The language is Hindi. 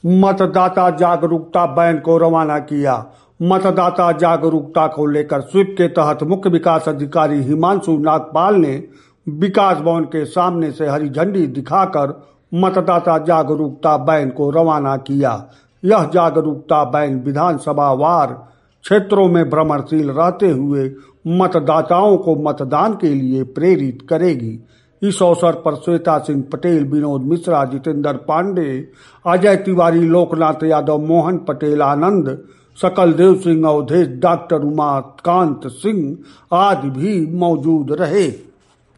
मतदाता जागरूकता वैन को रवाना किया। मतदाता जागरूकता को लेकर स्वीप के तहत मुख्य विकास अधिकारी हिमांशु नागपाल ने विकास भवन के सामने से हरी झंडी दिखाकर मतदाता जागरूकता वैन को रवाना किया। यह जागरूकता वैन विधानसभा वार क्षेत्रों में भ्रमणशील रहते हुए मतदाताओं को मतदान के लिए प्रेरित करेगी। इस अवसर पर श्वेता सिंह पटेल, विनोद मिश्रा, जितेंद्र पांडे, अजय तिवारी, लोकनाथ यादव, मोहन पटेल, आनंद, सकल देव सिंह, अवधेश, डॉक्टर उमाकांत सिंह आदि भी मौजूद रहे।